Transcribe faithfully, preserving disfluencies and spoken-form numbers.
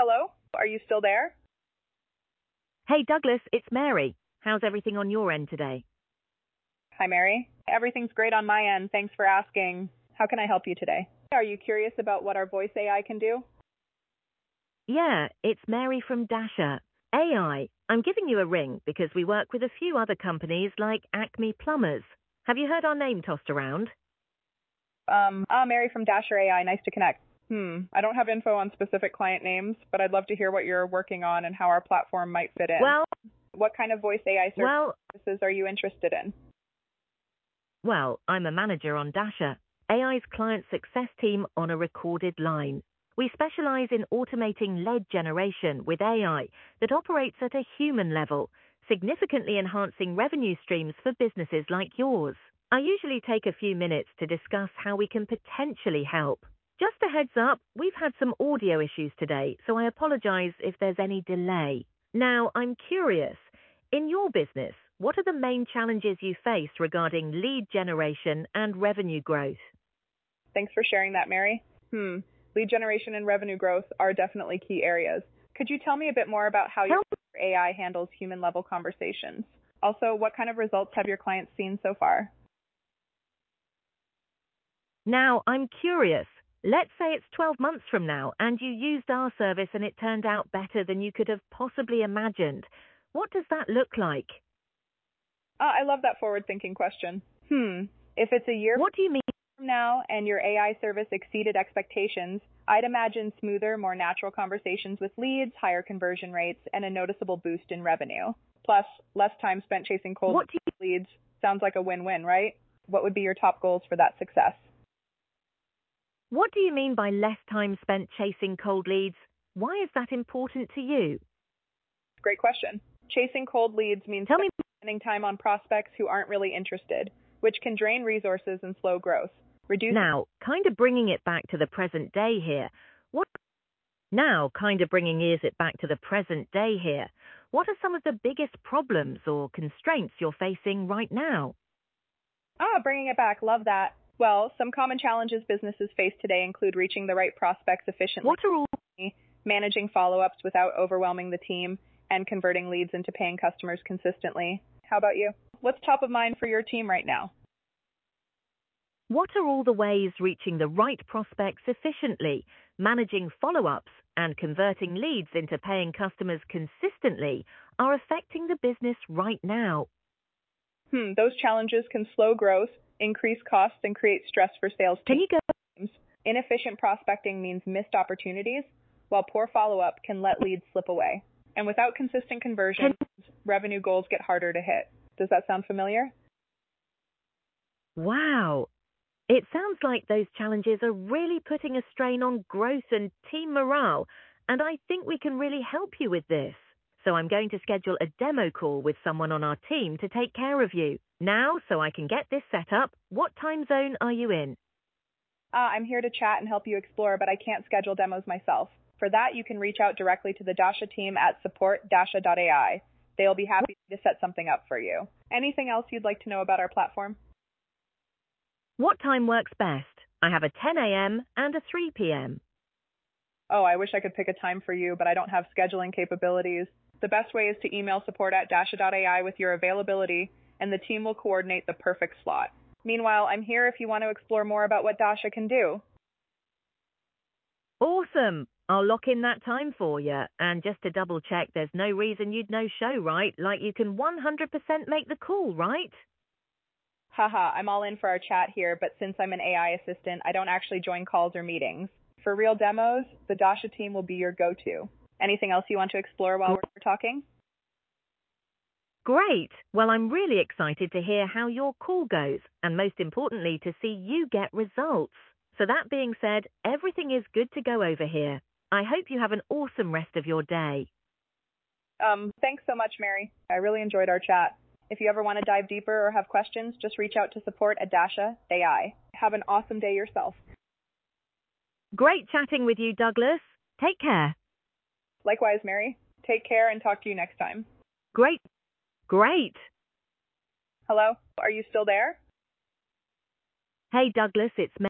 Hello? Are you still there? Hey Douglas, it's Mary. How's everything on your end today? Hi, Mary. Everything's great on my end. Thanks for asking. How can I help you today? Are you curious about what our voice A I can do? Yeah, it's Mary from Dasher. A I, I'm giving you a ring because we work with a few other companies like Acme Plumbers. Have you heard our name tossed around? Um, ah, Mary from Dasher A I. Nice to connect. Hmm. I don't have info on specific client names, but I'd love to hear what you're working on and how our platform might fit in. Well, What kind of voice A I well, services are you interested in? well, I'm a manager on Dasher, A I's client success team on a recorded line. We specialize in automating lead generation with A I that operates at a human level, significantly enhancing revenue streams for businesses like yours. I usually take a few minutes to discuss how we can potentially help. Just a heads up, we've had some audio issues today, so I apologize if there's any delay. Now, I'm curious, in your business, what are the main challenges you face regarding lead generation and revenue growth? Thanks for sharing that, Mary. Hmm. Lead generation and revenue growth are definitely key areas. Could you tell me a bit more about how your A I handles human-level conversations? Also, what kind of results have your clients seen so far? Now, I'm curious. Let's say it's twelve months from now and you used our service and it turned out better than you could have possibly imagined. What does that look like? Ah, I love that forward-thinking question. Hmm. If it's a year What do you mean? from now and your A I service exceeded expectations, I'd imagine smoother, more natural conversations with leads, higher conversion rates, and a noticeable boost in revenue. Plus, less time spent chasing cold What do you, leads. Sounds like a win-win, right? What would be your top goals for that success? what do you mean by less time spent chasing cold leads? Why is that important to you? Great question. Chasing cold leads means Tell me. spending time on prospects who aren't really interested, which can drain resources and slow growth. Reduce Now, kind of bringing it back to the present day here. What Now, kind of bringing it back to the present day here. What are some of the biggest problems or constraints you're facing right now? Ah, bringing it back. Love that. Well, some common challenges businesses face today include reaching the right prospects efficiently, What are all managing follow-ups without overwhelming the team, and converting leads into paying customers consistently. How about you? What's top of mind for your team right now? What are all the ways reaching the right prospects efficiently, managing follow-ups, and converting leads into paying customers consistently are affecting the business right now? Hmm, those challenges can slow growth, increase costs, and create stress for sales Can you go? teams. Inefficient prospecting means missed opportunities, while poor follow-up can let leads slip away. And without consistent conversions, revenue goals get harder to hit. Does that sound familiar? Wow. It sounds like those challenges are really putting a strain on growth and team morale, and I think we can really help you with this. So I'm going to schedule a demo call with someone on our team to take care of you. Now, so I can get this set up, what time zone are you in? Uh, I'm here to chat and help you explore, but I can't schedule demos myself. For that, you can reach out directly to the Dasha team at support dasha dot A I. They'll be happy to set something up for you. Anything else you'd like to know about our platform? What time works best? I have a ten a.m. and a three p.m. Oh, I wish I could pick a time for you, but I don't have scheduling capabilities. The best way is to email support at dasha dot A I with your availability, and the team will coordinate the perfect slot. Meanwhile, I'm here if you want to explore more about what Dasha can do. Awesome. I'll lock in that time for you. And just to double check, there's no reason you'd no show, right? Like you can one hundred percent make the call, right? Haha, I'm all in for our chat here, but since I'm an A I assistant, I don't actually join calls or meetings. For real demos, the Dasha team will be your go-to. Anything else you want to explore while we're talking? Great. Well, I'm really excited to hear how your call goes, and most importantly, to see you get results. So that being said, everything is good to go over here. I hope you have an awesome rest of your day. Um, thanks so much, Mary. I really enjoyed our chat. If you ever want to dive deeper or have questions, just reach out to support at Dasha A I. Have an awesome day yourself. Great chatting with you, Douglas. Take care. Likewise, Mary. Take care and talk to you next time. Great. Great. Hello? Are you still there? Hey, Douglas, it's